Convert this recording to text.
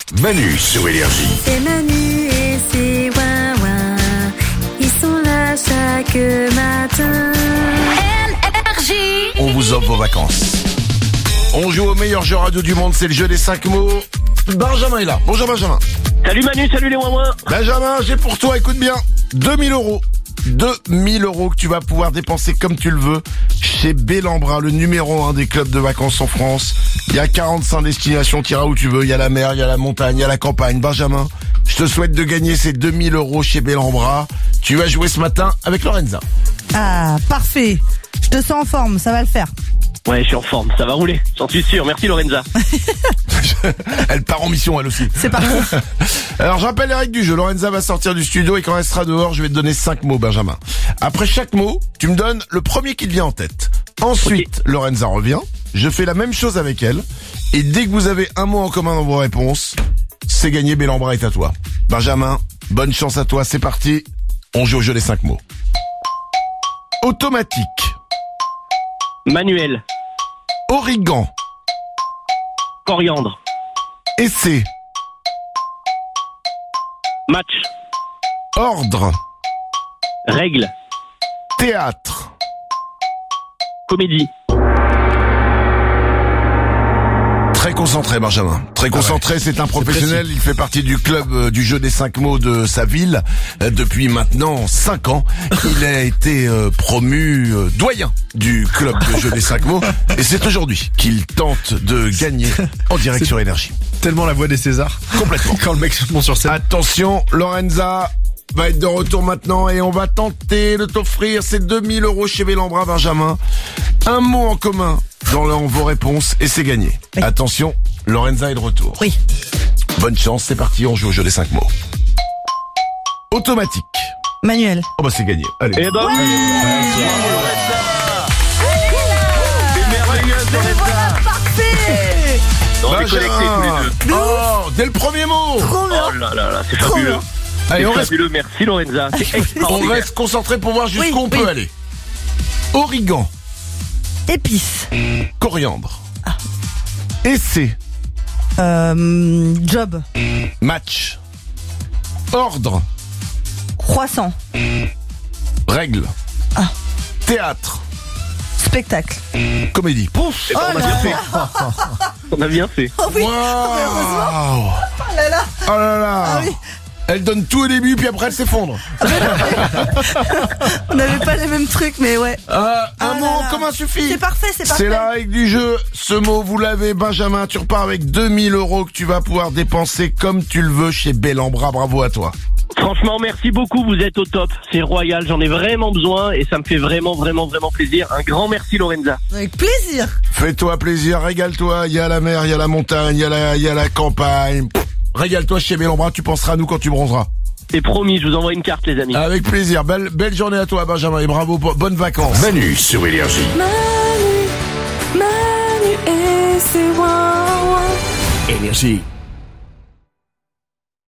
Manu sur Énergie. C'est Manu et c'est Wawa. Ils sont là chaque matin. Énergie. On vous offre vos vacances. On joue au meilleur jeu radio du monde, c'est le jeu des 5 mots. Benjamin est là. Bonjour Benjamin. Salut Manu, salut les ouin-ouin. Benjamin, j'ai pour toi, écoute bien, 2000 euros. 2000 euros que tu vas pouvoir dépenser comme tu le veux chez Bellambra, le numéro 1 des clubs de vacances en France. Il y a 45 destinations, t'iras où tu veux. Il y a la mer, il y a la montagne, il y a la campagne. Benjamin, je te souhaite de gagner ces 2000 euros chez Bellambra. Tu vas jouer ce matin avec Lorenza. Ah, parfait. Je te sens en forme, ça va le faire. Ouais, je suis en forme, ça va rouler, j'en suis sûr. Merci Lorenza. Elle part en mission elle aussi. C'est parti. Alors je rappelle les règles du jeu. Lorenza va sortir du studio et quand elle sera dehors, je vais te donner 5 mots, Benjamin. Après chaque mot, tu me donnes le premier qui te vient en tête. Ensuite, Lorenza revient. Je fais la même chose avec elle. Et dès que vous avez un mot en commun dans vos réponses, c'est gagné, Bellambra est à toi. Benjamin, bonne chance à toi, c'est parti. On joue au jeu des 5 mots. Automatique. Manuel. Origan. Coriandre. Essai. Match. Ordre. Règle. Théâtre. Comédie. Très concentré, Benjamin. Très concentré, c'est un professionnel. Il fait partie du club du jeu des 5 mots de sa ville depuis maintenant 5 ans. Il a été promu doyen du club de jeu des 5 mots. Et c'est aujourd'hui qu'il tente de gagner en direct sur Énergie. Tellement la voix des Césars. Complètement. Quand le mec monte sur scène. Attention, Lorenza va être de retour maintenant et on va tenter de t'offrir ces 2000 euros chez Bellambra, Benjamin. Un mot en commun dans vos réponses et c'est gagné. Oui. Attention, Lorenza est de retour. Oui. Bonne chance, c'est parti, on joue au jeu des 5 mots. Automatique. Manuel. Oh bah c'est gagné. Allez. Eh ben oui. C'est merveilleuse Lorenza. Parfait. On est connectés tous les deux. Oh, dès le premier mot. Trop bien. Oh là là là, c'est Trop fabuleux. bien. Allez, C'est on reste, fabuleux, merci Lorenza. C'est on extraordinaire. reste concentré pour voir jusqu'où on Oui. peut aller. Origan. Épice. Coriandre. Essai. Job. Match. Ordre. Croissant. Règle. Ah. Théâtre. Spectacle. Comédie. Pouf. Eh ben, on a bien fait. On a bien fait. Oh oui. Wow. Oh là là. Oh là là. Ah oui. Elle donne tout au début puis après elle s'effondre. On n'avait pas les mêmes trucs, mais ouais. Un mot là en là. commun suffit. C'est parfait, c'est parfait. C'est la règle du jeu. Ce mot, vous l'avez, Benjamin. Tu repars avec 2000 euros que tu vas pouvoir dépenser comme tu le veux chez Bellambra. Bravo à toi. Franchement, merci beaucoup, vous êtes au top. C'est royal, j'en ai vraiment besoin et ça me fait vraiment plaisir. Un grand merci Lorenza. Avec plaisir. Fais-toi plaisir, régale-toi. Il y a la mer, il y a la montagne, il y a la campagne. Pff, régale-toi chez Bellambra. Tu penseras à nous quand tu bronzeras. C'est promis, je vous envoie une carte les amis. Avec plaisir. Belle journée à toi, Benjamin. Et bravo. Bonnes vacances. Manu sur Énergie. Manu et c'est Wawa. Énergie.